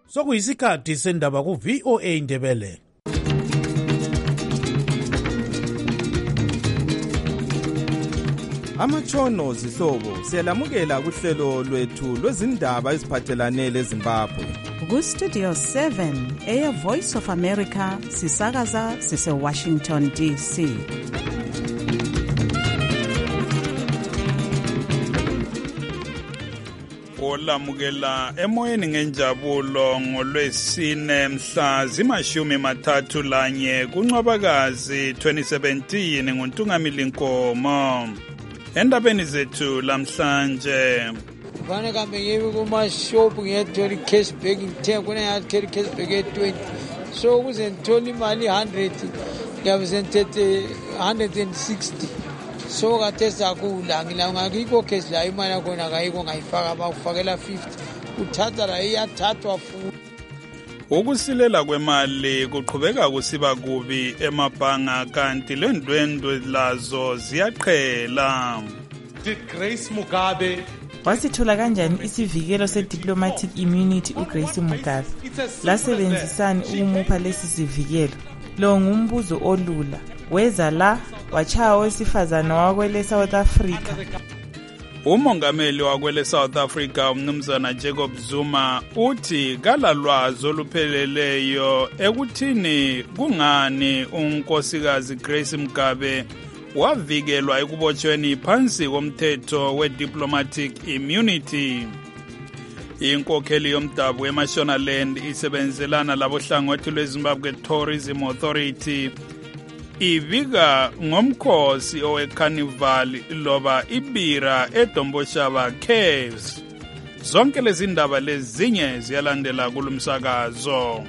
Sokuyisikhathi sendaba ku VOA Indebele. Amatshono zihlobo siyalamukela kuhlelo lwethu lwezindaba eziphathelane leZimbabwe. Ku Studio 7 eya Voice of America sisakaza sise Washington DC. Olamukela emoyeni ngenjabulo ngolwesine mhla zimashumi mathathu lanye kuNcwabakazi 2017 nguNtungamili Nkomo. Endabeni zethu lamhlanje Vana kambe ngibe kuma shop ngiyathola cash bag ngithenga kuna yathi cash bag e20 so ukuze ngithola imali 100 ngiyabe ngithethe 160 so kade sakula ngakho cash la imali yakho akayiko ngayifaka bakufakela 50 uthatha la iyathathwa futhi. Ukusilela kwemali kuqhubeka kusiba kubi emabhanga kanti lendwendwe lazo ziyaqhela. Grace Mugabe wasithola kanjani isivikelo se-diplomatic immunity uGrace Mugabe? Lasebenzisani ukumupha lesi sivikelo? Lo ngumbuzo olula. Weza la wachaya owesifazane wakwele South Africa. Umongameli wakwele South Africa umnumzana Jacob Zuma uthi kalalwazi olupheleleyo ekuthini kungani unkosikazi Grace Mugabe wavikelwa ekubotshweni phansi komthetho we-diplomatic immunity. Inkokheli yomdabu eMashonaland isebenzelana labohlangothi lweZimbabwe Tourism Authority ivika ngomkhosi owe-carnival loba ibira eDomboshaba Caves. Zonke lezi ndaba lezinye ziyalandela kulumsakazo.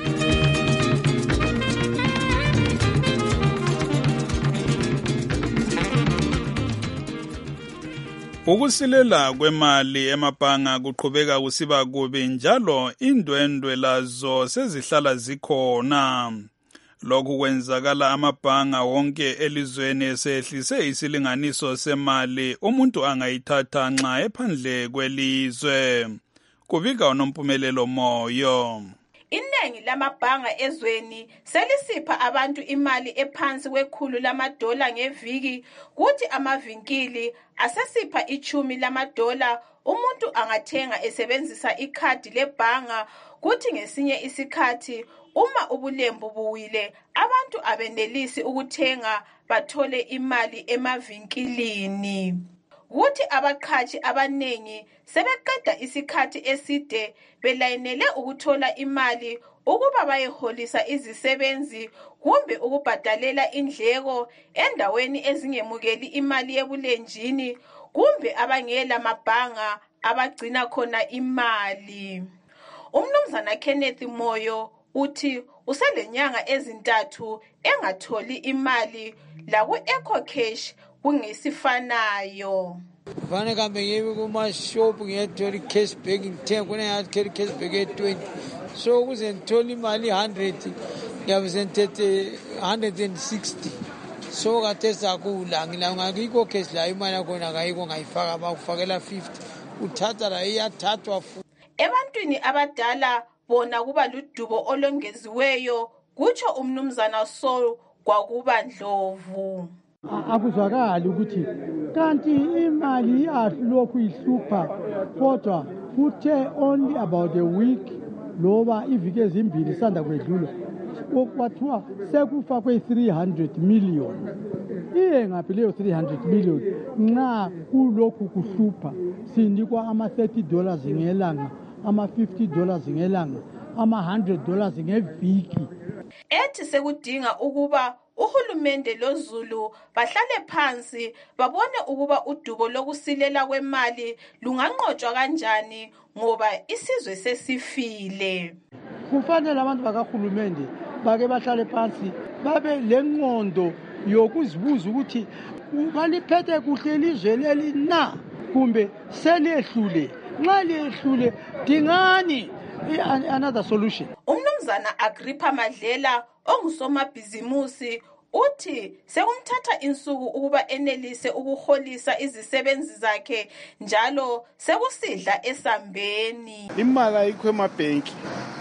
Ukusilela kwemali emabhanga kuqhubeka kusiba kubi njalo indwendwe lazo sezihlala zikhona. Lokhu kwenzakala amabhanga wonke elizweni esehlise isilinganiso semali umuntu angayithatha nxa ephandle kwelizwe. Kubika uNompumelelo Moyo. Inengi lamabhanga ezweni selisipha abantu imali ephansi kwekhulu lamadola ngeviki, kuthi amavinkili asesipha $10 umuntu angathenga esebenzisa ikhadi lebhanga, kuthi ngesinye isikhathi uma ubulembu buwile abantu abenelisi ukuthenga bathole imali emavinkilini. Kuthi abaqhashi abanengi sebeqeda isikhathi eside belayinele ukuthola imali ukuba bayeholisa izisebenzi kumbe ukubhadalela indleko endaweni ezingemukeli imali yebulenjini kumbe abangela mabhanga abagcina khona imali. Umnumzana Kenneth Moyo uthi uselenyanga ezintathu engatholi imali laku EcoCash kungesifanayo. Vana kambe ngibe kuma shop ngiyathola cash bag ngithenga kuna yathi cash bag e20 so ukuze ngithola imali 100 ngiyabe ngithethe 160 so kade sakula ngakho cash la imali yakho akayiko ngayifaka bakufakela 50 uthatha la iyathathwa futhi. Ebantwini abadala bona kuba ludubo olongeziweyo, kutsho umnumzana Soul kwakuba Ndlovu. Akuzwakali ukuthi kanti imali lokhu ihlupha kodwa kuthe only about a week loba iviki ezimbili sanda kwedlula kwathiwa sekufa kwe-300 million. Iye ngaphi leyo 300 million nxa kulokhu kuhlupha sinikwa ama-$30 ngelanga, ama-$50 ngelanga, ama-$100 ngeviki. Ethi sekudinga ukuba uhulumende loZulu bahlale phansi babone ukuba udubo lokusilela kwemali lunganqotshwa kanjani ngoba isizwe sesifile. Kufanele abantu bakahulumende bake bahlale phansi babe lengqondo yokuzibuza ukuthi baliphethe kuhle ilizwe leli na kumbe seliyehlule. Nxa liyehlule dingani another solution. Umnumzana Agrippa Madlela ongusomabhizimusi uthi sekumthatha insuku ukuba enelise ukuholisa izisebenzi zakhe njalo sekusidla esambeni. Imali ayikho emabhenki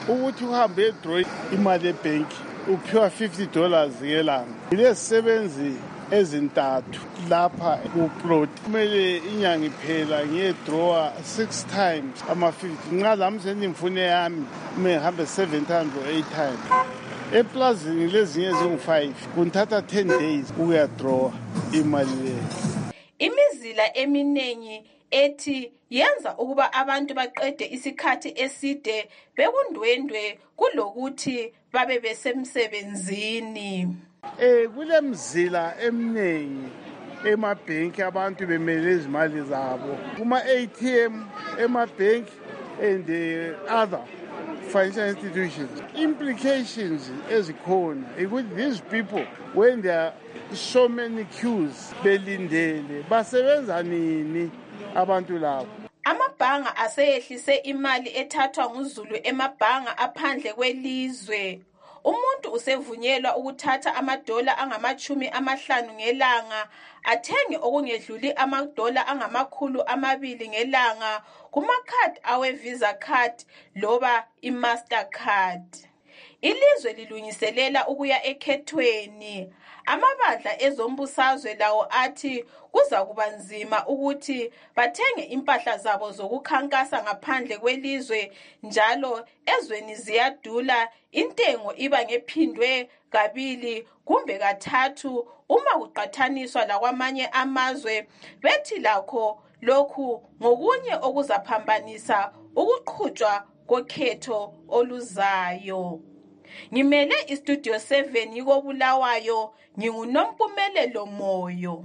ukuthi uhambe draw imali ebank uphiwa $50 ngelanga. Yilezisebenzi ezintathu lapha kuplot kumele inyanga iphela ngiyedrawa 6 times ama-50. Nxa lami sendimfune yami ngihambe 7 times or 8 times. Eplazini lezinye zingu-5 kunithatha 10 days ukuyadrawa imali leyo. Imizila eminingi ethi yenza ukuba abantu baqede isikhathi eside bekundwendwe kulokuthi babe besemsebenzini. Kulemzila eminingi emabhenki abantu bemele izimali zabo kuma-ATM emabhenki and other financial institutions. Implications ezikhona ukuthi these people when there are so many queues belindele basebenza nini abantu labo. Amabhanga aseyehlise imali ethathwa nguZulu emabhanga aphandle kwelizwe. Umuntu usevunyelwa ukuthatha $50 ngelanga athenge okungedluli $200 ngelanga kumakhadi awe-Visa card loba i-Mastercard. Ilizwe lilungiselela ukuya ekhethweni. Amabandla ezombusazwe lawo athi kuza kuba nzima ukuthi bathenge impahla zabo zokukhankasa ngaphandle kwelizwe, njalo ezweni ziyadula, intengo iba ngephindwe kabili kumbe kathathu uma kuqathaniswa lakwamanye amazwe. Bethi lakho lokhu ngokunye okuzaphambanisa ukuqhutshwa kokhetho oluzayo. Ngimele istudio 7 yiko Bulawayo, nginguNompumelelo Moyo.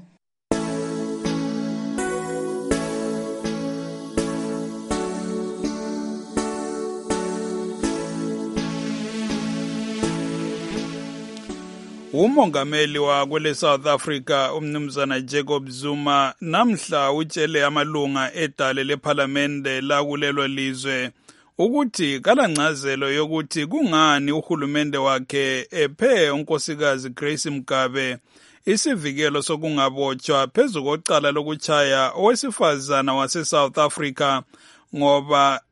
Umongameli wakwele South Africa umnumzana Jacob Zuma namhla utshele amalunga edale lephalamende lakulelo lizwe ukuthi kalancazelo yokuthi kungani uhulumende wakhe ephe unkosikazi Grace Mugabe isivikelo sokungabotshwa phezu kocala lokutshaya owesifazana wase-South Africa ngoba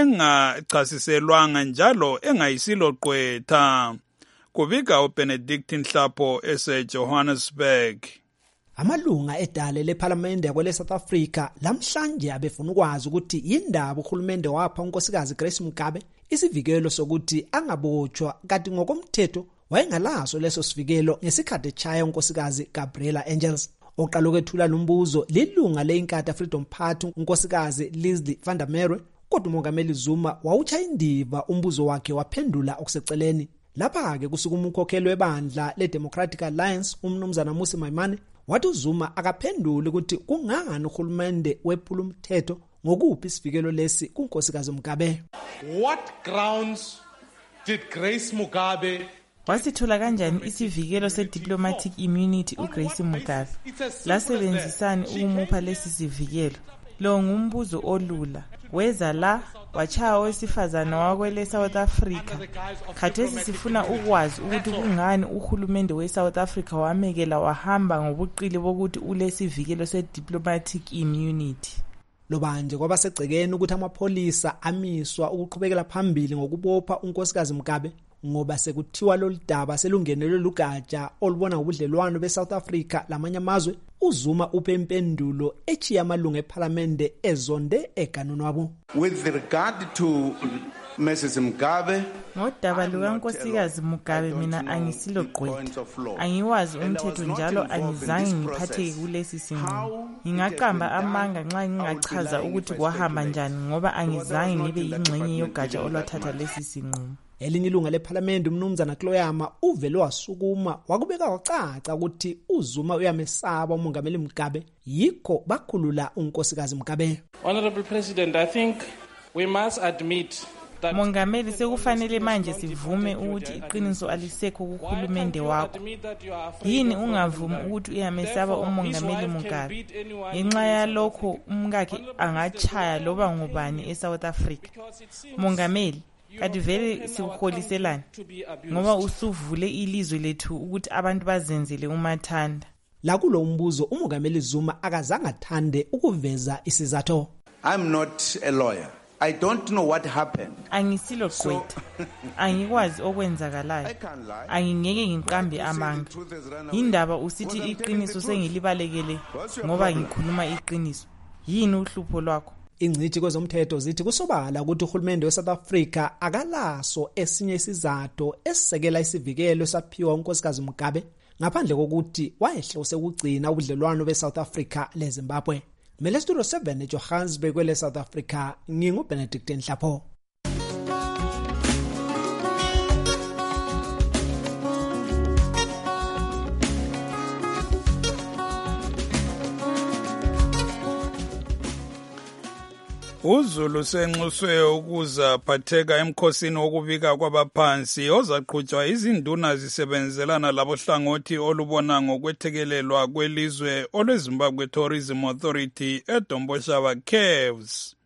engachasiselwanga njalo engayisilo gqwetha. Kubika uBenedict Nhlapho ese-Johannesburg. Amalunga edale lephalamende yakwele South Africa lamhlanje abefuna ukwazi ukuthi yindaba uhulumende wapha unkosikazi Grace Mugabe isivikelo sokuthi angabotshwa kanti ngokomthetho wayengalaso leso sivikelo ngesikhathi echaya unkosikazi Gabriella Angels. Oqala ukwethula lumbuzo lilunga leInkatha Freedom Party unkosikazi Leslie van der Merwe, kodwa umongameli Zuma wawuchaya indiva umbuzo wakhe waphendula okuseceleni. Lapha-ke kusuka umkhokheli webandla le-Democratic Alliance umnumzana Mmusi Maimane wathi uZuma akaphendula ukuthi kungani uhulumende wephula umthetho ngokuphi isivikelo lesi kunkosikazi Mugabe. What grounds did Grace Mugabe wasithola kanjani isivikelo se-diplomatic immunity uGrace Mugabe? Lasebenzisani ukumupha lesi sivikelo? Lo ngumbuzo olula. Weza la wachaya owesifazana wakwele South Africa. Khathesi sifuna ukwazi ukuthi kungani uhulumende we-South Africa wamekela wahamba ngobuqili bokuthi ulesivikelo se-diplomatic immunity. Lobanje kwabasegcekeni ukuthi amapholisa amiswa ukuqhubekela phambili ngokubopha unkosikazi Mugabe ngoba sekuthiwa loludaba selungenelwe lugatsha olubona ubudlelwano be-South Africa lamanye amazwe. uZuma uphe impendulo echiya amalunga ePhalamende ezonde eganonwabo. With regard to Mrs. Mugabe, ngodaba lukankosikazi Mugabe mina angisilo gqwetha, angiwazi umthetho njalo angizange ngiphatheke kulesi sinqumo. Ngingaqamba amanga nxa ngingachaza ukuthi kwahamba njani ngoba angizange ngibe yingxenye yogatsha olwathatha lesi sinqumo. Elinye ilunga lePhalamende umnumzana Kloyama uvele wasukuma wakubeka wacaca ukuthi uZuma uyamesaba umongameli Mugabe, yikho bakhulula unkosikazi Mugabe. Honorable President, I think we must admit that Mongameli sekufanele manje sivume ukuthi iqiniso alisekho kuhulumende wakho. Yini ungavumi ukuthi uyamesaba umongameli Mugabe? Ngenxa yalokho umkakhe angachaya loba ngubani eSouth Africa. Mongameli kadi vele sikukholiselana ngoba usuvule ilizwe lethu ukuthi abantu bazenzele umathanda. La kulo umbuzo umongameli Zuma akazange athande ukuveza isizathu. I'm not a lawyer. I don't know what happened. Angisilo gqwetha. Angikwazi okwenzakalayo. Angingeke ngiqambe amanga. Indaba usithi iqiniso sengilibalekele ngoba ngikhuluma iqiniso. Yini uhlupho lwakho? Ingcithi kwezomthetho zithi kusobala ukuthi uhulumende weSouth Africa akalaso esinye isizathu esisekela isivikelo saphiwa unkosikazi Mugabe ngaphandle kokuthi wayehlose ukugcina ubudlelwano beSouth Africa leZimbabwe. Mele Studio 7 eJohannesburg kwele South Africa, nginguBenedict Nhlapho. uZulu senxuswe ukuza phatheka emkhosini wokubika kwabaphansi ozaqhutshwa izinduna zisebenzelana labohlangothi olubona ngokwethekelelwa kwelizwe olweZimbabwe Tourism Authority eDomboshava Caves.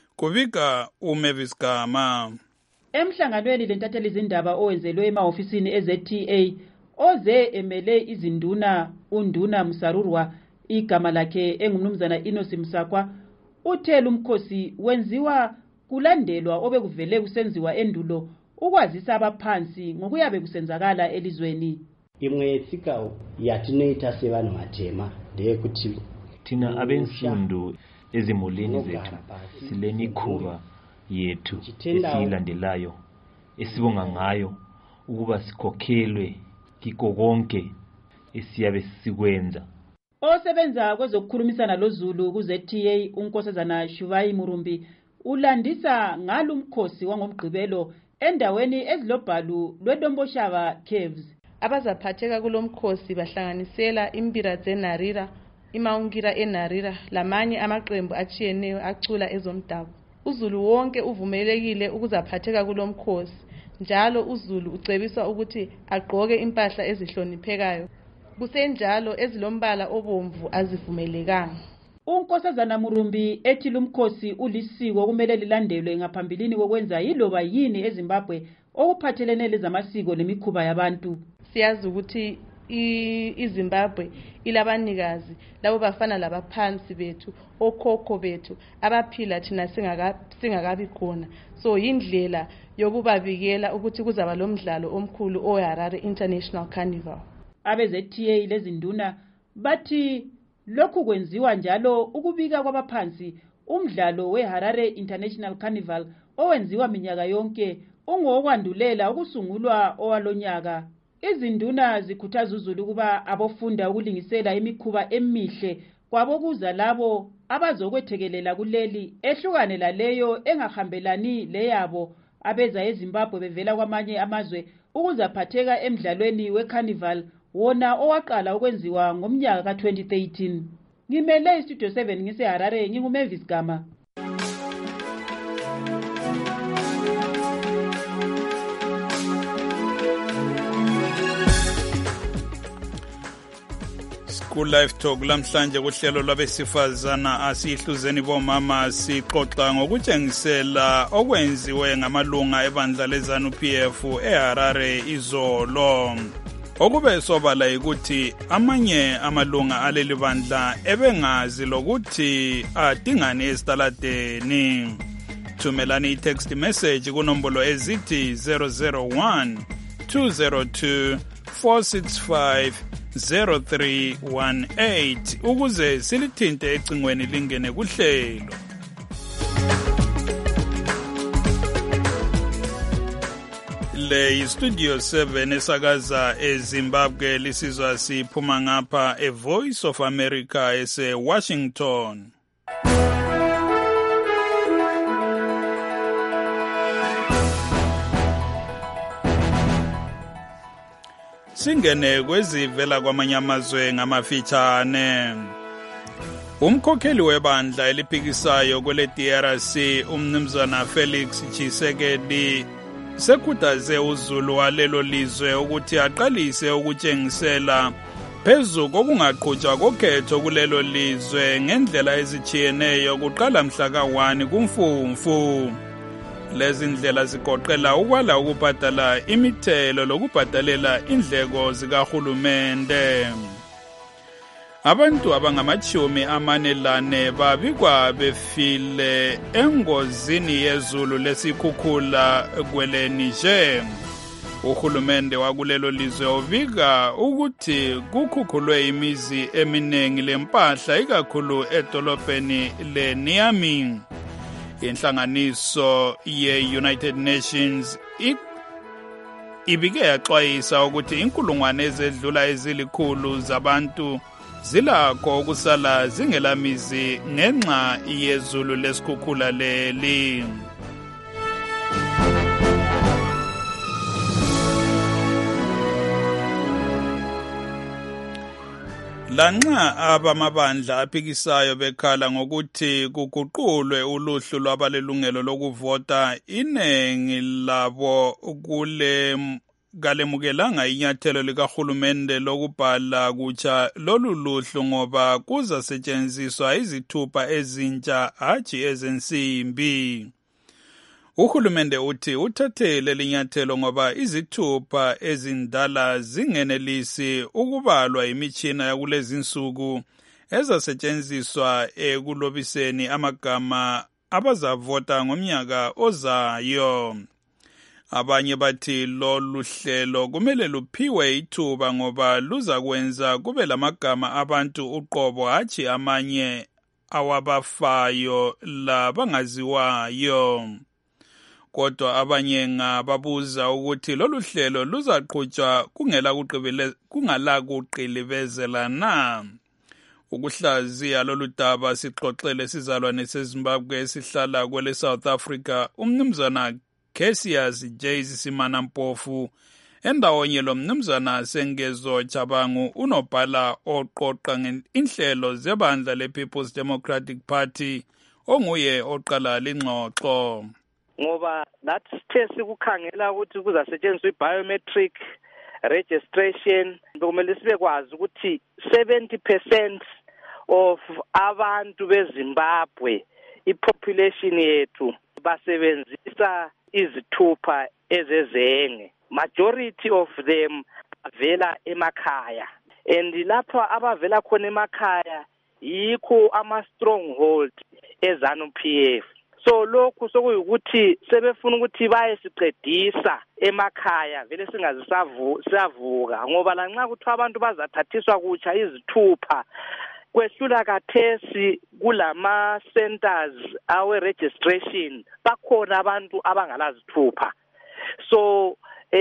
Kubika uMavis Gama. Emhlanganweni lentatheli izindaba owenzelwe emahofisini eZTA oze emele izinduna uNduna Msarurwa igama lakhe engumnumzana Inosi Msakwa uthela umkhosi wenziwa kulandelwa obekuvele kusenziwa endulo ukwazisa abaphansi ngokuyabe kusenzakala elizweni. Imwe yetsika yatinoita sevanhu vatema ndeyekuti thina abensundu ezimulini zethu silemikhuba yethu esiyilandelayo esibonga ngayo ukuba sikhokhelwe kiko konke esiyabe sikwenza. Osebenza kwezokukhulumisana loZulu kuZTA uNkosazana Shuvayi Murumbi ulandisa ngalumkhosi wangomgqibelo endaweni ezilobhalu lweDomboshava Caves. Abazaphatheka kulomkhosi bahlanganisela imbira zeNarira, imaungira eNarira lamanye amaqembu atshiyeneyo acula ezomdabu. uZulu wonke uvumelekile ukuzaphatheka kulomkhosi. Njalo uZulu ucebiswa ukuthi agqoke impahla ezihloniphekayo. Kusenjalo ezilombala obomvu azivumelekanga. uNkosazana Murumbi ethi lumkhosi ulisiko kumele lilandelwe ngaphambilini kokwenza yiloba yini eZimbabwe okuphathelene lezamasiko nemikhuba yabantu. Siyazi ukuthi iZimbabwe ilabanikazi labo bafana labaphansi bethu, okhokho bethu abaphila thina singakabi khona. So indlela yokubabikela ukuthi kuzaba lomdlalo omkhulu oHarare International Carnival. AbeZTA lezinduna bathi lokhu kwenziwa njalo ukubika kwabaphansi umdlalo weHarare International Carnival owenziwa minyaka yonke ungokwandulela ukusungulwa owalonyaka. Izinduna zikhuthaza uZulu kuba abofunda ukulingisela imikhuba emihle kwabokuza labo abazokwethekelela kuleli ehlukane laleyo engahambelani leyabo abeza eZimbabwe bevela kwamanye amazwe ukuzaphatheka emdlalweni weCarnival wona owaqala ukwenziwa ngomnyaka ka2013. Ngimele iStudio 7 ngiseHarare nginguMavis Gama. Live Talk lamhlanje kuhlelo lwabesifazana asihluzeni bomama sixoxa ngokutshengisela okwenziwe ngamalunga ebandla leZANU-PF eHarare izolo. Okube sobala ukuthi amanye amalunga aleli bandla ebengazi lokuthi adingani esitaladeni. Thumelani i-text message kunombolo ezithi 001 202 465 0318 ukuze silithinte ecingweni lingene kuhlelo. Le Studio 7 esakaza eZimbabwe lisizwa siphuma ngapha eVoice of America eseWashington. Singene kwezivela kwamanye amazwe ngamafitshane. Umkhokheli webandla eliphikisayo kwele DRC umnumzana Felix Tshisekedi sekhuthaze uZulu walelo lizwe ukuthi aqalise ukutshengisela phezu kokungaqhutshwa kokhetho kulelo lizwe ngendlela ezitshiyeneyo kuqala mhla ka-1 kuMfumfu. Lezi ndlela zigoqela ukwala ukubhadala imithelo lokubhadalela indleko zikahulumende. Abantu abangama-40 babikwa befile engozini yezulu lesikhukhula kwele Niger. Uhulumende wakulelo lizwe ubika ukuthi kukhukhulwe imizi eminingi lempahla ikakhulu edolobheni leNiamey. Inhlanganiso ye-United Nations ibike yaxwayisa ukuthi inkulungwane ezedlula ezilikhulu zabantu zilakho ukusala zingelamizi ngenxa yezulu lesikhukhula leli. Lanxa abamabandla aphikisayo bekhala ngokuthi kuguqulwe uluhlu lwabalelungelo lokuvota, inengi labo kalemukelanga inyathelo likahulumende lokubhala kutsha lolu luhlu ngoba kuzasetshenziswa izithupha ezintsha hatshi ezensimbi. Uhulumende uthi uthathele linyathelo ngoba izithupha ezindala zingenelisi ukubalwa imitshina yakulezinsuku ezasetshenziswa ekulobiseni amagama abazavota ngomnyaka ozayo. Abanye bathi lolu hlelo kumele luphiwe ithuba ngoba luzakwenza kube lamagama abantu uqobo hatshi amanye awabafayo labangaziwayo. Kodwa abanye ngababuza ukuthi lolu hlelo luzaqhutshwa kungala kuqilibezela na. Ukuhlaziya lolu daba sixoxele sizalwane seZimbabwe esihlala kwele South Africa umnumzana Cassius Jayce Simana Mpofu endawonye lo mnumzana Sengezo Chabangu unobhala oqoqa inhlelo zebandla le-People's Democratic Party onguye oqala lingxoxo. Ngoba nathi sithe sikukhangela ukuthi kuzasetshenziswa i-biometric registration kumele sibe kwazi ukuthi 70% of abantu beZimbabwe ipopulation yethu basebenzisa izithupha ezezenge. Majority of them avela emakhaya, and lapha abavela khona emakhaya yikho ama-stronghold eZANU-PF. So lokhu sokuyukuthi sebefuna ukuthi baye siqedisa emakhaya vele singazisavuka ngoba lanxa kuthiwa abantu bazathathiswa kutsha izithupha kwehlula kathesi kulama centers awe registration bakhona abantu abangalazithupha. So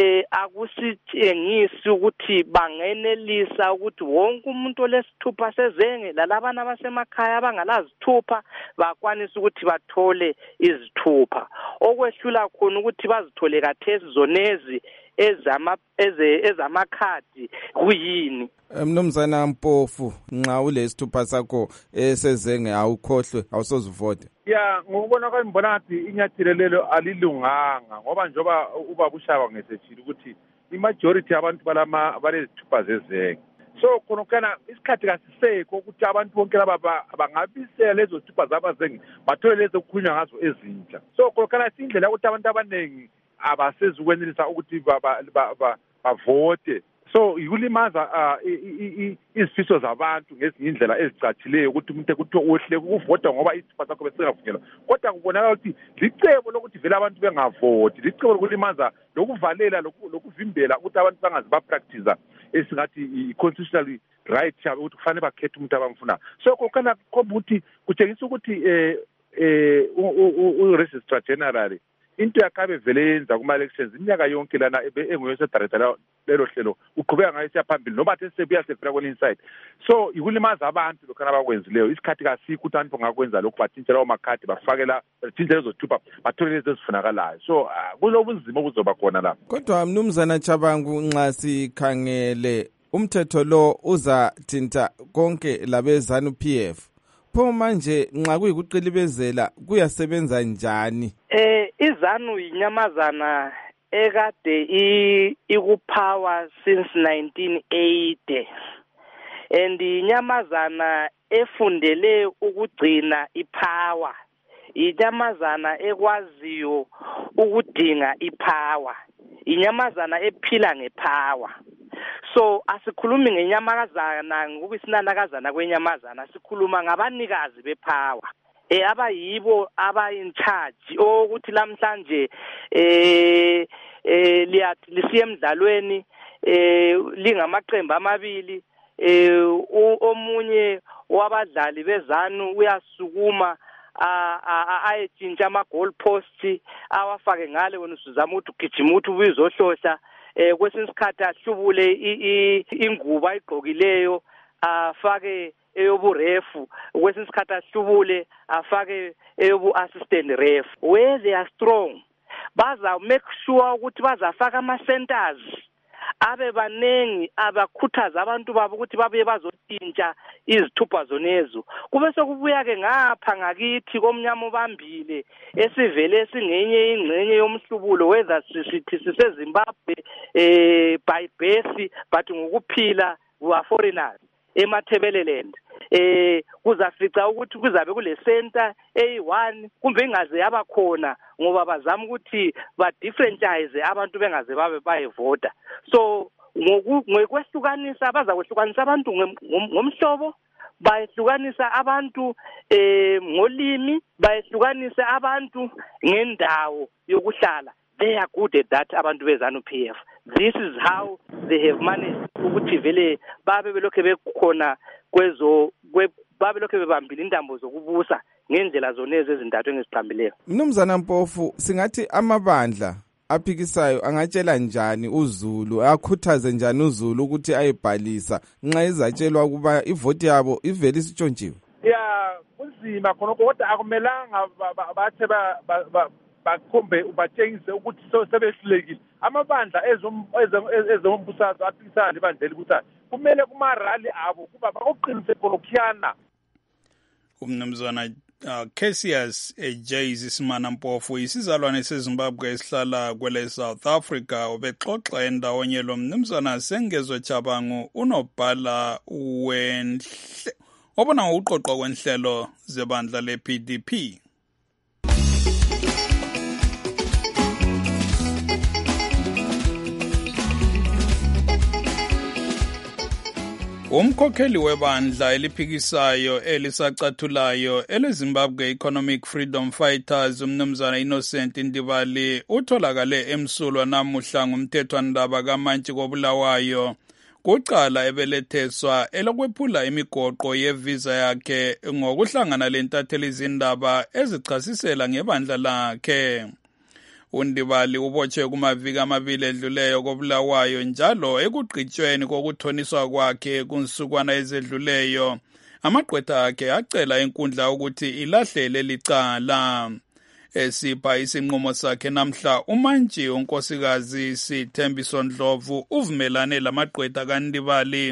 akusitshengisi ukuthi bangenelisa ukuthi wonke umuntu olesithupha sezenge lalabana abasemakhaya abangalazithupha bakwanisa ukuthi bathole izithupha. Okwehlula khona ukuthi bazithole kathesi zonezi ezamakhadi kuyini. Mnumzana Mpofu, nxa ulesithupha sakho esezenge awukhohlwe awusozivote. Ya ngokubona kwami ngibona ngathi inyathelo lelo alilunganga ngoba njoba ubaba uShaba ngesethile ukuthi imajority yabantu balezithupha zezenge. So khonokana isikhathi kasisekho ukuthi abantu bonke laba bangabisela lezo zithupha zabazenge bathole lezo kukhulunywa ngazo ezintsha. So khonokana indlela ukuthi abantu abaningi abasezukwenelisa ukuthi bavote. So ikulimaza izifiso zabantu ngezinye indlela ezicatshileyo ukuthi umuntu ekuthiwa uhle ukuvota ngoba isithupha sakho besingavunyelwa. Kodwa kubonakala ukuthi licebo lokuthi vele abantu bengavoti, licebo lokulimaza lokuvalela lokuvimbela ukuthi abantu bangazi bapractice esingathi i-constitutional right yabo ukuthi kufanele bakhethe umuntu abamfuna. So kokana khomba ukuthi kutshengisa ukuthi u-Registrar General into yakabe vele yenza kuma-elections iminyaka yonke lana enguyesedaretha lelo hlelo uqhubeka ngayo siya phambili noba the sebuya sefika kwenye inside. So ikulimaza abantu lokhana abakwenzileyo isikhathi kasikho ukuthi abantu bangakwenza lokhu bathintshe lawo makhadi bafakela bathintshe lezo zithupha bathole lezi ezifunakalayo. So kulobunzima obuzoba khona lapho. Kodwa mnumzana Chabangu nxa sikhangele umthetho lo uzathinta konke labeZANU-PF. Pho manje nxa kuyikuqilibezela kuyasebenza njani? iZANU inyamazana ekade ikupower since 1980 and inyamazana efundele ukugcina ipower, inyamazana ekwaziyo ukudinga ipower, inyamazana ephila ngepower. So asikhulumi ngenyamazana ngokusinanakazana kwenyamazana, sikhuluma ngabanikazi bepower abayibo in charge ukuthi lamhlanje liyathi lisiye emdlalweni lingamaqembu amabili omunye wabadlali bezanu uyasukuma ayetshintsha ama-goal post awafake ngale wena usuzama ukuthi ugijima ukuthi ubuyizohlohla kwesinye isikhathi ahlubule ingubo ayigqokileyo afake eyoburefu, kwesinye isikhathi ahlubule afake eyobu-assistant ref. Where they are strong baza make sure ukuthi bazafaka ama-centers abe banengi abakhuthaza abantu babo ukuthi babuye bazotshintsha izithupha zonezo. Kube sokubuya ke ngapha ngakithi komnyama obambile esivele singenye ingcenye yomhlubulo whether sithi siseZimbabwe by birth but ngokuphila we are foreigners eMathebeleland. Kuzafica ukuthi kuzabe kule center A1 kumbe ingaze yabakhona ngoba bazama ukuthi ba differentize abantu bengaze babe bayevota. So ngokwehlukanisa bazakwehlukanisa abantu ngomhlobo, bayehlukanisa abantu ngolimi, bayehlukanisa abantu ngendawo yokuhlala. They are good at that, abantu bezanu PF. This is how they have managed ukuthi vele babe belokhe bekhona babe lokhe bebambile intambo zokubusa ngendlela zonezi ezintathu engiziqhambileyo. Mnumzana Mpofu, singathi amabandla aphikisayo angatshela njani uZulu, akhuthaze njani uZulu ukuthi ayebhalisa nxa izatshelwa ukuba ivoti yabo ivele isitshontshiwe? Kunzima khona kodwa akumelanga bathe bakhombe ubatshengise ukuthi sebehlulekile. Amabandla ezombusazwe aphikisana nebandla elibusayo kumele kumarali abo kuba bakuqinise khona. Umnumzana Cassius J. Simana Mpofu isizalwane seZimbabwe esihlala kwele South Africa ubexoxa endawonye lo mnumzana Sengezo Chabangu unobhala obona ngokuqoqwa kwenhlelo zebandla le-PDP. Umkhokheli webandla eliphikisayo elisacathulayo eleZimbabwe Economic Freedom Fighters umnumzana Innocent Ndibali utholakale emsulwa namuhla ngumthethwandaba kaMantshi koBulawayo kucala ebeletheswa elokwephula imigoqo yevisa yakhe ngokuhlangana lentatheli izindaba ezichasisela ngebandla lakhe. uNdibali ubotshwe kumaviki amabili edluleyo koBulawayo njalo ekugqitshweni kokuthoniswa kwakhe kunsukwana ezedluleyo. Amagqwetha akhe acela inkundla ukuthi ilahlele licala. Esipha isinqumo sakhe namhla uMantshi unkosikazi Sithembiso Ndlovu uvumelane lamagqwetha kaNdibali.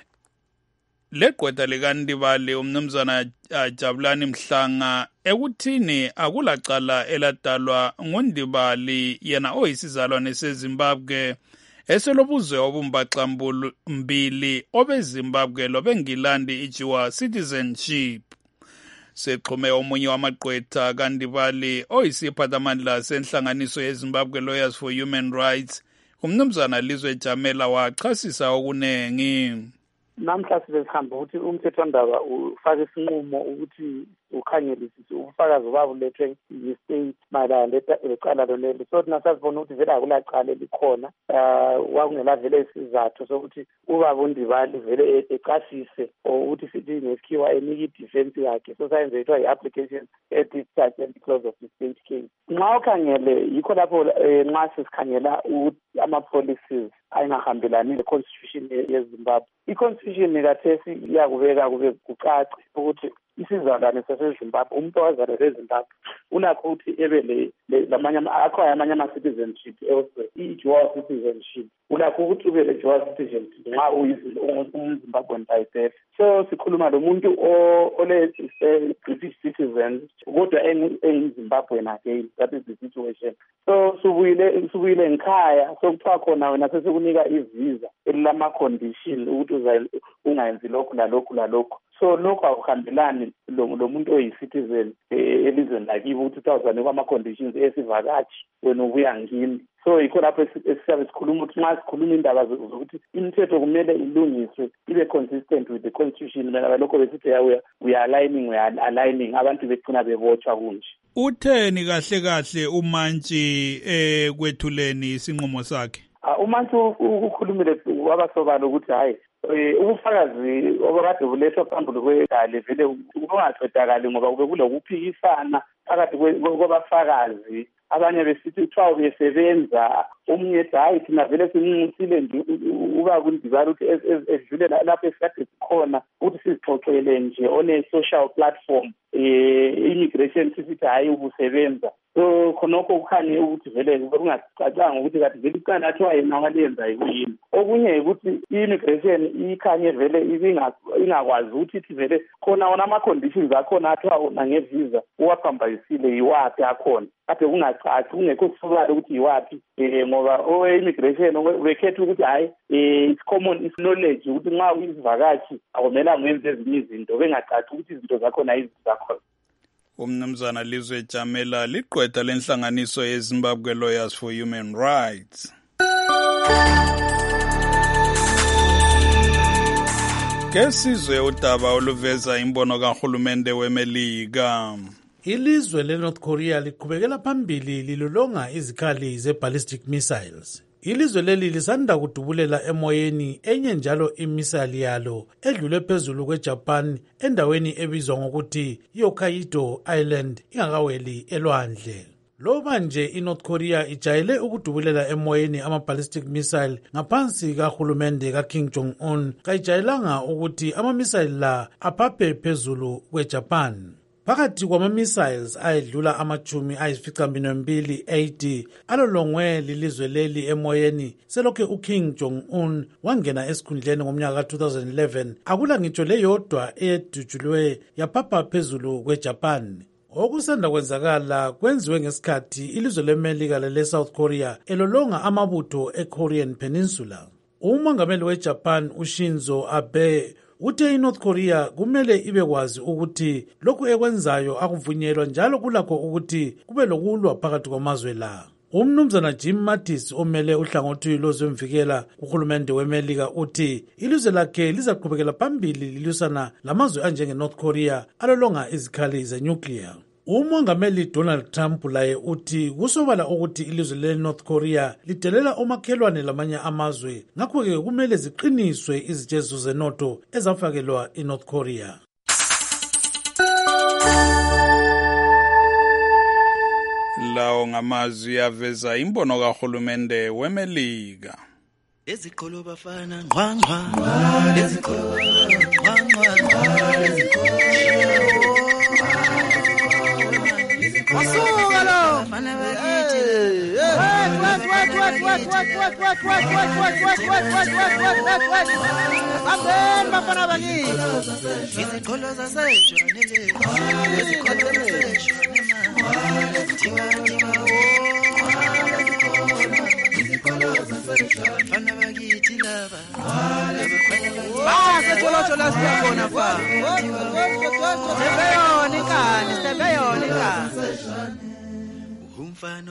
Legqwetha likaNdibali umnumzana Jabulani Mhlanga ekuthini akulacala eladalwa nguNdibali yena oyisizalwane seZimbabwe eselobuzwe obumbaxambili obeZimbabwe lobengilandi ijiwa citizenship. Sexhume omunye wamagqwetha kaNdibali oyisiphathamandla senhlanganiso yeZimbabwe Lawyers for Human Rights umnumzana Lizwe Jamela wachasisa okunengi. Namhla sihamba ukuthi umthethwandaba ufake isinqumo ukuthi ukhangelisise ubufakazi babo lethwe yi-state mayelana lecala lolelo. So thina sasibona ukuthi vele akulacala elikhona wakungela vele isizathu sokuthi ubaba uNdibali vele ecasise ukuthi sithi ngesikhiwa enike i-defense yakhe. So sayenze ithiwa i-application at-discharge and close of the state case. Nxa ukhangele yikho lapho nxa sesikhangela ama-policies ayingahambelani le-constitution yeZimbabwe. I-constitution kathesi iyakubeka kube kucace ukuthi isizalwane saseZimbabwe umuntu owazalelwe eZimbabwe ulakho ukuthi ebe akho amanye ama-citizenship i-dual citizenship ulakho ukuthi ube le-dual citizenship nxa umZimbabwean by birth. So sikhuluma lo muntu ole-British citizen kodwa engiZimbabwean again, that is the situation. So subuyile ngikhaya sokuthiwa khona wena sesikunika ivisa elilama-condition ukuthi ungayenzi lokhu lalokhu lalokhu. so lokho akuhambelani lo muntu oyi-citizen elizweni lakibo ukuthi utawuzane kwama-conditions esivakashi wena ubuya ngini. So yikho lapho esisabe sikhuluma ukuthi nxa sikhuluma indaba zokuthi imithetho kumele ilungiswe ibe consistent with the constitution, mina lokho besithi we are aligning abantu begcina bebotshwa kunje. Utheni kahle kahle uMantshi kwethuleni isinqumo sakhe? uMantshi ukhulumile wabasobala ukuthi hayi ubufakazi obakade bulethwa phambili kwegale vele kungaqedakali ngoba kube kulokuphikisana phakathi kwabafakazi. Abanye besithi kuthiwa besebenza, omunye ethi hayi thina vele sinqincisile nje uba kundibala ukuthi edlule lapho esikade sikhona ukuthi sizixoxele nje on a social platform immigration sithi hayi ubusebenza. So khonokho kukhanye ukuthi vele kungacacanga ukuthi kade vele iqala athiwa yena walenza yini. Okunye ukuthi i-immigration ikhanye vele ingakwazi ukuthi ithi vele khona wona ama-conditions akhona athiwa wona ngevisa uwaphambayisile yiwaphi akhona. Kade kungacaci kungekho kusobala ukuthi yiwaphi ngoba owe-immigration bekhetha ukuthi hayi it's common knowledge ukuthi nxa uyisivakashi akumelanga wenze ezinye izinto bengacaci ukuthi izinto zakhona yizinto zakhona. Umnumzana Lizwe Jamela liqwetha lenhlanganiso yeZimbabwe Lawyers for Human Rights. Kesizwe udaba oluveza imbono kahulumende weMelika. Ilizwe leNorth Korea liqhubekela phambili lilolonga izikhali ze-ballistic missiles. Ilizwe leli lisanda kudubulela emoyeni enye njalo imisali yalo edlule phezulu kweJapan endaweni ebizwa ngokuthi Hokkaido Island ingakaweli elwandle. Loba nje iNorth Korea ijayele ukudubulela emoyeni ama-ballistic missile ngaphansi kahulumende kaKim Jong-un, kayijayelanga ukuthi ama-missile la aphaphe phezulu kweJapan. Phakathi kwama-missiles ayedlula ama-12 AD alolongwe lilizwe leli emoyeni selokhe uKim Jong-un wangena esikhundleni ngomnyaka ka-2011, akula ngitsho leyodwa eyedutshulwe yaphapha phezulu kweJapan. Okusanda kwenzakala kwenziwe ngesikhathi ilizwe leMelika lele-South Korea elolonga amabutho e-Korean Peninsula. Umongameli weJapan uShinzo Abe uthe iNorth Korea kumele ibekwazi ukuthi lokhu ekwenzayo akuvunyelwa njalo kulakho ukuthi kube lokulwa phakathi kwamazwe la. Umnumzana Jim Mattis omele uhlangothi lozemvikela kuhulumende weMelika uthi ilizwe lakhe lizaqhubekela phambili lilusana lamazwe anjengeNorth Korea alolonga izikhali zenuclear. Umongameli Donald Trump laye uthi kusobala ukuthi ilizwe leNorth Korea lidelela omakhelwane lamanye amazwe, ngakho-ke kumele ziqiniswe izitshezo zenotho ezafakelwa iNorth Korea. Lawo ngamazwi aveza imbono kahulumende weMelika. Eziqholo bafana ngqwangqwa, eziqholo ngqwangqwa, eziqholo Masuka lo bafana bakithi Amen bafana bakithi iziqholo zasejwanele iziqholo zasejwanele bafana bakithi laba sethola siyabona fa sebeyona ikani umfana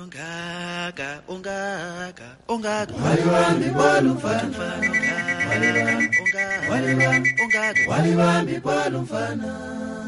ongaka walibambi bolu mfana walibambi bolu mfana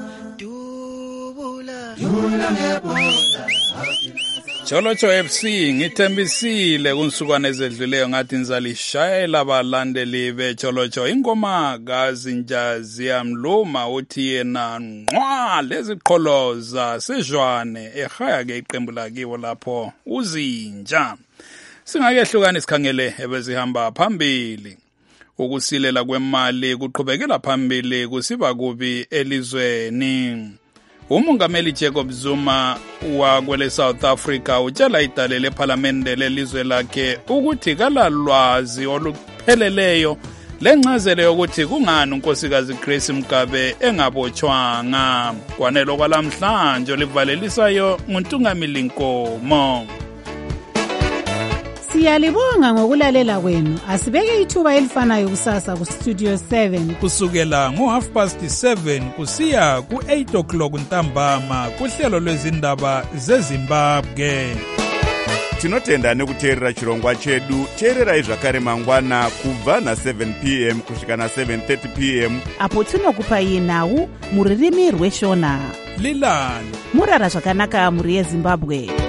dubula ngebhola Cholocho FC ngithembisile kunsukwana ezedluleyo ngathi nizalishayela abalandeli beCholocho ingoma kaZinja ziyamluma uthi yena nqwa leziqholoza sejwane ehaya ke iqembu lakiwo lapho uZinja. Singakehlukana isikhangele ebezihamba phambili. Ukusilela kwemali kuqhubekela phambili kusiba kubi elizweni. Umongameli Jacob Zuma wakwele South Africa utshela idale lephalamende lelizwe lakhe ukuthi kalalwazi olupheleleyo lencazelo yokuthi kungani unkosikazi Grace Mugabe engabotshwanga. Kwanelo kwalamhlanje livalelisayo nguNtungamili Nkomo. Siyalibonga ngokulalela kwenu. Asibeke ithuba elifanayo kusasa ku Studio 7 kusukela ngo7:30 kusiya ku8 ntambama kuhlelo lwezindaba zeZimbabwe. Tinotenda nekuteerera chirongwa chedu. Teererai zvakare mangwana kubva na7 p.m. kusvika na7:30 p.m. apo tinokupai nhau muririmi rweshona. Lilani murara zvakanaka muri yeZimbabwe.